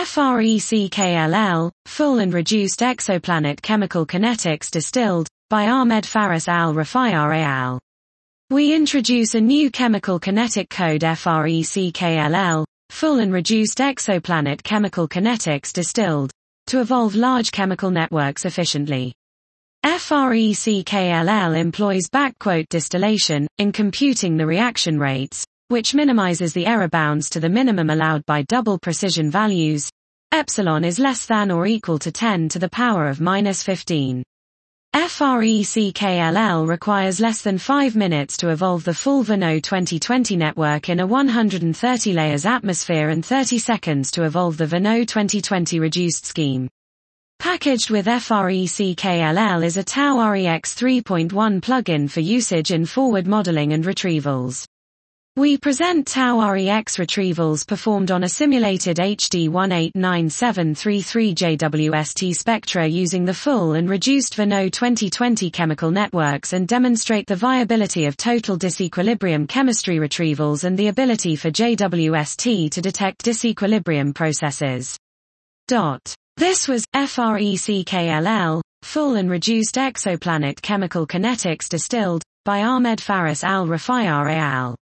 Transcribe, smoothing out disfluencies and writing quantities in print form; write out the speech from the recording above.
FRECKLL, Full and Reduced Exoplanet Chemical Kinetics Distilled, by Ahmed Faris al-Rafai al. We introduce a new chemical kinetic code FRECKLL, Full and Reduced Exoplanet Chemical Kinetics Distilled, to evolve large chemical networks efficiently. FRECKLL employs backquote distillation, in computing the reaction rates, which minimizes the error bounds to the minimum allowed by double precision values. Epsilon is less than or equal to 10 to the power of -15. FRECKLL requires less than 5 minutes to evolve the full Vernot 2020 network in a 130 layers atmosphere and 30 seconds to evolve the Vernot 2020 reduced scheme. Packaged with FRECKLL is a Tau REX 3.1 plugin for usage in forward modeling and retrievals. We present Tau REX retrievals performed on a simulated HD 189733 JWST spectra using the full and reduced Vernot 2020 chemical networks and demonstrate the viability of total disequilibrium chemistry retrievals and the ability for JWST to detect disequilibrium processes. This was FRECKLL, Full and Reduced Exoplanet Chemical Kinetics Distilled, by Ahmed Faris al-Rafai al.